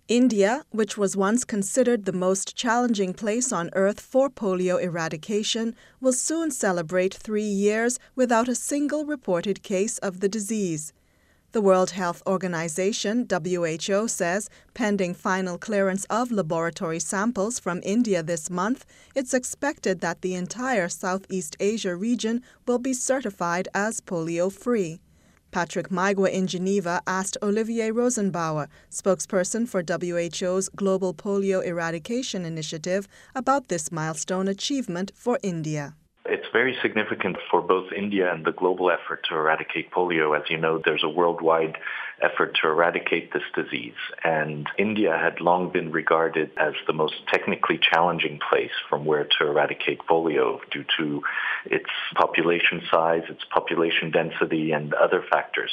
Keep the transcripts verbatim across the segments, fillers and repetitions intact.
India, which was once considered the most challenging place on earth for polio eradication, will soon celebrate three years without a single reported case of the disease. The World Health Organization, W H O, says, pending final clearance of laboratory samples from India this month, it's expected that the entire Southeast Asia region will be certified as polio-free. Patrick Maigwa in Geneva asked Olivier Rosenbauer, spokesperson for W H O's Global Polio Eradication Initiative, about this milestone achievement for India. It's very significant for both India and the global effort to eradicate polio. As you know, there's a worldwide effort to eradicate this disease. And India had long been regarded as the most technically challenging place from where to eradicate polio due to its population size, its population density, and other factors.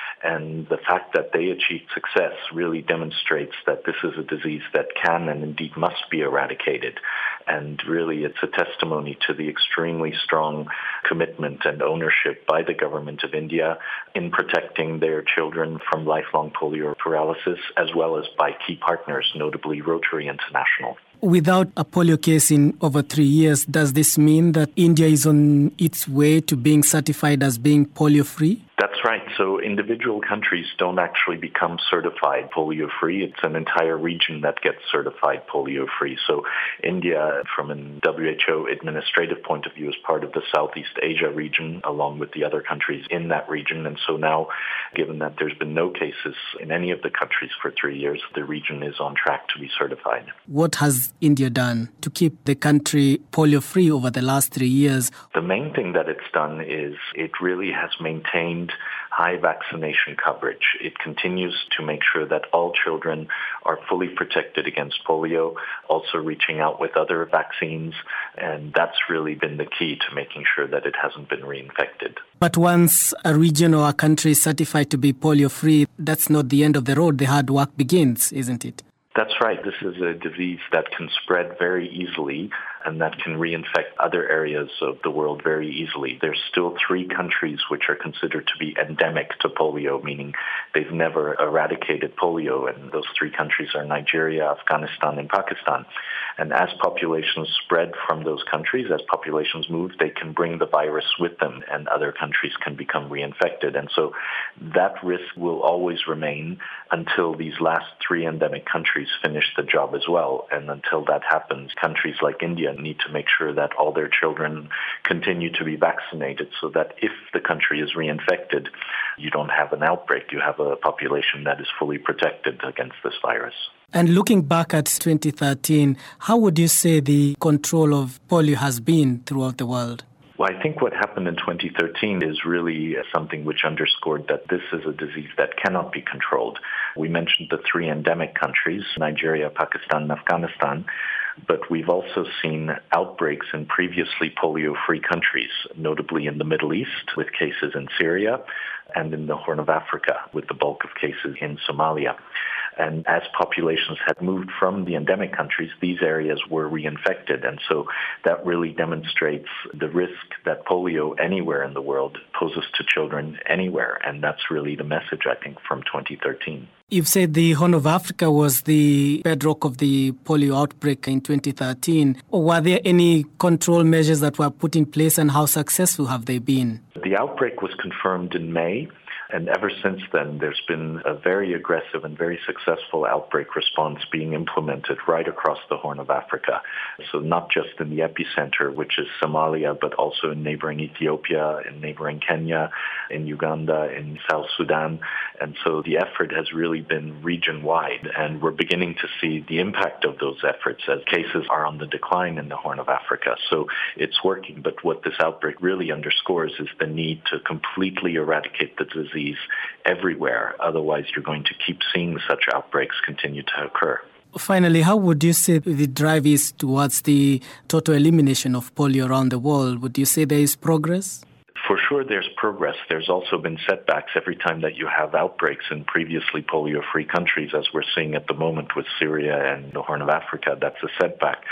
And the fact that they achieved success really demonstrates that this is a disease that can and indeed must be eradicated. And really, it's a testimony to the extremely strong commitment and ownership by the government of India in protecting their children from lifelong polio paralysis, as well as by key partners, notably Rotary International. Without a polio case in over three years, does this mean that India is on its way to being certified as being polio-free? That's right. So individual countries don't actually become certified polio-free. It's an entire region that gets certified polio-free. So India, from a W H O administrative point of view, is part of the Southeast Asia region, along with the other countries in that region. And so now, given that there's been no cases in any of the countries for three years, the region is on track to be certified. What has India done to keep the country polio-free over the last three years? The main thing that it's done is it really has maintained high vaccination coverage. It continues to make sure that all children are fully protected against polio, also reaching out with other vaccines, and that's really been the key to making sure that it hasn't been reinfected. But once a region or a country is certified to be polio-free, that's not the end of the road. The hard work begins, isn't it? That's right. This is a disease that can spread very easily and that can reinfect other areas of the world very easily. There's still three countries which are considered to be endemic to polio, meaning they've never eradicated polio, and those three countries are Nigeria, Afghanistan, and Pakistan. And as populations spread from those countries, as populations move, they can bring the virus with them, and other countries can become reinfected. And so that risk will always remain until these last three endemic countries finish the job as well. And until that happens, countries like India need to make sure that all their children continue to be vaccinated so that if the country is reinfected, you don't have an outbreak. You have a population that is fully protected against this virus. And looking back at twenty thirteen, how would you say the control of polio has been throughout the world? Well, I think what happened in twenty thirteen is really something which underscored that this is a disease that cannot be controlled. We mentioned the three endemic countries, Nigeria, Pakistan, and Afghanistan, but we've also seen outbreaks in previously polio-free countries, notably in the Middle East with cases in Syria and in the Horn of Africa with the bulk of cases in Somalia. And as populations had moved from the endemic countries, these areas were reinfected. And so that really demonstrates the risk that polio anywhere in the world poses to children anywhere. And that's really the message, I think, from twenty thirteen. You've said the Horn of Africa was the bedrock of the polio outbreak in twenty thirteen. Were there any control measures that were put in place, and how successful have they been? The outbreak was confirmed in May. And ever since then, there's been a very aggressive and very successful outbreak response being implemented right across the Horn of Africa. So not just in the epicenter, which is Somalia, but also in neighboring Ethiopia, in neighboring Kenya, in Uganda, in South Sudan. And so the effort has really been region-wide, and we're beginning to see the impact of those efforts as cases are on the decline in the Horn of Africa. So it's working, but what this outbreak really underscores is the need to completely eradicate the disease everywhere. Otherwise, you're going to keep seeing such outbreaks continue to occur. Finally, how would you say the drive is towards the total elimination of polio around the world? Would you say there is progress? For sure, there's progress. There's also been setbacks every time that you have outbreaks in previously polio-free countries, as we're seeing at the moment with Syria and the Horn of Africa. That's a setback.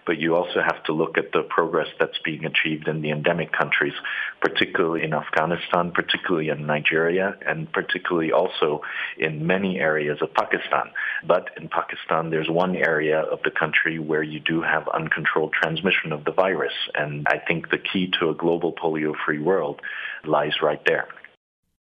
but you also have to look at the progress that's being achieved in the endemic countries, particularly in Afghanistan, particularly in Nigeria, and particularly also in many areas of Pakistan. But in Pakistan, there's one area of the country where you do have uncontrolled transmission of the virus. And I think the key to a global polio-free world lies right there.